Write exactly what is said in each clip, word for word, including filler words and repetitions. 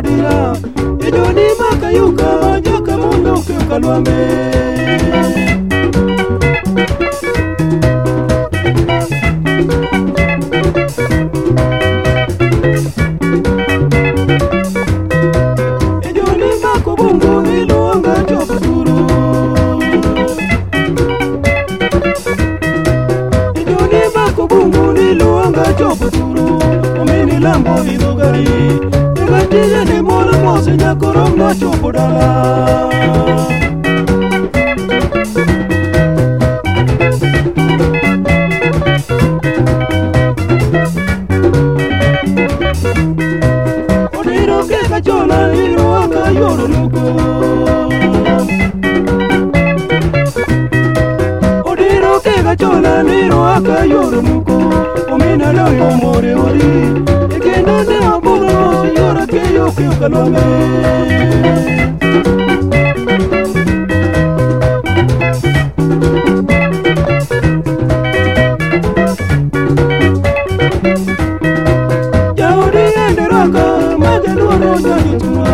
dira ejoni makayuka joka mundo kalwame ejoni makobungu iluanga chopaturu ejoni makobungu iluanga chopaturu omini lambo idogari Gatilla de mola mosa ya corona chopodala Odiro que cachola y lo haga lloro loco Odiro que cachola y lo haga lloro loco Omina lo yo more ori E que no ne aburo señora que yo que calome Ya ori ende raka maje luoro ya yutua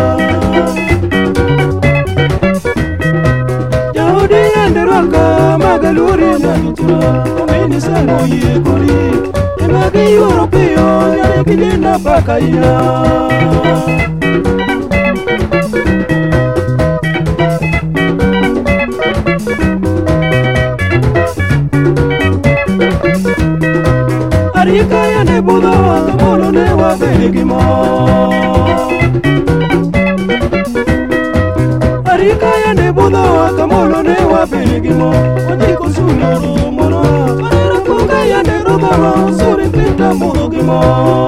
Ya ori ende raka maje luoro ya yutua Omini sango ye kori Emagi europeo ya kijina pakaya Arika ya ne budo kamolo ne wa beligimo Arika ya ne budo kamolo ne wa beligimo Ojiko sunoro moro Para kuka ya ne robo suri pinta mudogimo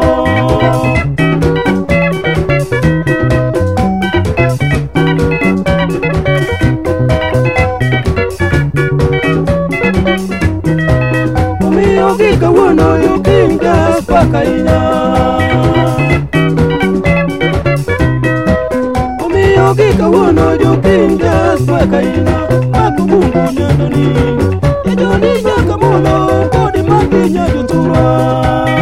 Kika wono yukinga pakainya Umi yokika wono yukinga pakainya Makubungu nyandoni Ejoni nyaka mulo Kodi makinya yutura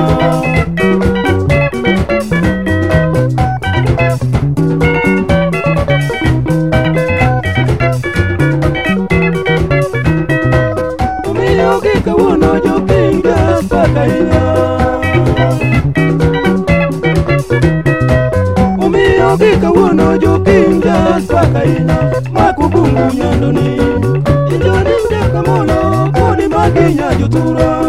Umi yokika wono yukinga pakainya Umiyo kika wono yukinga pakainya Makubungu nyandoni Ejoni nyaka mulo Kodi makinya yutura